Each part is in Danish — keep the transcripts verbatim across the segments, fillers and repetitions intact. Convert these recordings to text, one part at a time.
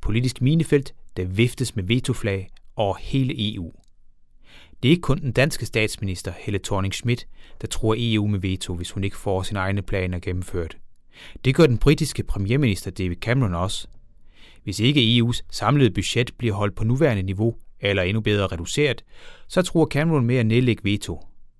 politisk minefelt, der viftes med vetoflag over hele E U. Det er ikke kun den danske statsminister, Helle Thorning-Schmidt, der truer E U med veto, hvis hun ikke får sine egne planer gennemført. Det gør den britiske premierminister David Cameron også. Hvis ikke E U's samlede budget bliver holdt på nuværende niveau, eller endnu bedre reduceret, så truer Cameron med at nedlægge veto.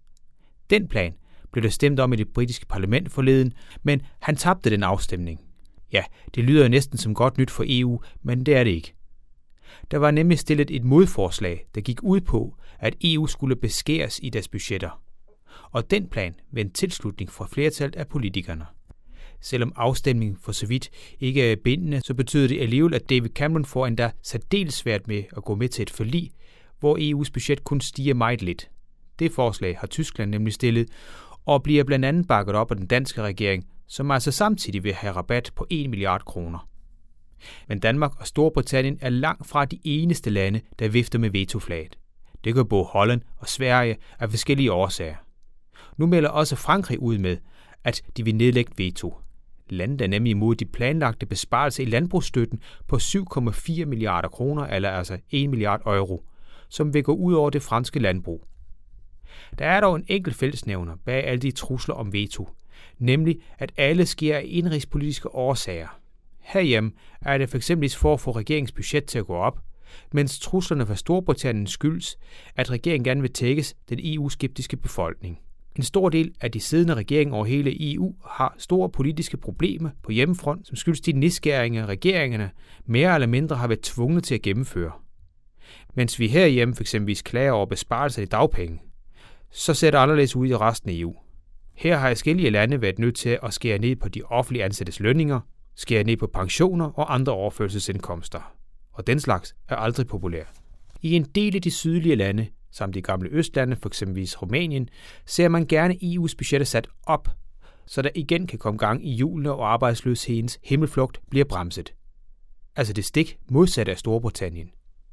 Den plan blev der stemt om i det britiske parlament forleden, men han tabte den afstemning. Ja, det lyder næsten som godt nyt for E U, men det er det ikke. Der var nemlig stillet et modforslag, der gik ud på, at E U skulle beskæres i deres budgetter. Og den plan vendte tilslutning fra flertallet af politikerne. Selvom afstemningen for så vidt ikke er bindende, så betyder det alligevel, at David Cameron får endda særdeles svært med at gå med til et forlig, hvor E U's budget kun stiger meget lidt. Det forslag har Tyskland nemlig stillet, og bliver blandt andet bakket op af den danske regering, som altså samtidig vil have rabat på en milliard kroner. Men Danmark og Storbritannien er langt fra de eneste lande, der vifter med vetoflaget. Det gør både Holland og Sverige af forskellige årsager. Nu melder også Frankrig ud med, at de vil nedlægge veto. Landet er nemlig imod de planlagte besparelser i landbrugsstøtten på syv komma fire milliarder kroner, eller altså en milliard euro, som vil gå ud over det franske landbrug. Der er dog en enkelt fællesnævner bag alle de trusler om veto, nemlig at alle sker af indrigspolitiske årsager. Herhjemme er det fx for at få regeringens budget til at gå op, mens truslerne fra Storbritannien skyldes, at regeringen gerne vil tækkes den E U-skeptiske befolkning. En stor del af de siddende regeringer over hele E U har store politiske problemer på hjemmefront, som skyldes de nedskæringer, regeringerne mere eller mindre har været tvunget til at gennemføre. Mens vi herhjemme fx klager over besparelser i dagpenge, så ser det anderledes ud i resten af E U. Her har forskellige lande været nødt til at skære ned på de offentlige ansattes lønninger, skære ned på pensioner og andre overførselsindkomster. Og den slags er aldrig populær. I en del af de sydlige lande, samt de gamle østlande, f.eks. Rumænien, ser man gerne E U's budgetter sat op, så der igen kan komme gang i hjulene og arbejdsløshedens himmelflugt bliver bremset. Altså det stik modsatte af Storbritannien.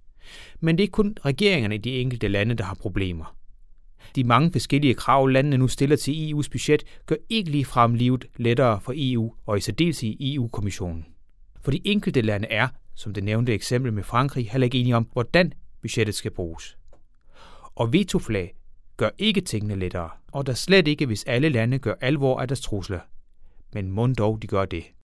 Men det er ikke kun regeringerne i de enkelte lande, der har problemer. De mange forskellige krav, landene nu stiller til E U's budget, gør ikke ligefrem livet lettere for E U, og i særdeleshed i E U-kommissionen. For de enkelte lande er, som det nævnte eksempel med Frankrig, heller ikke enige om, hvordan budgettet skal bruges. Og vetoflag gør ikke tingene lettere, og der slet ikke, hvis alle lande gør alvor af deres trusler. Men mon dog de gør det.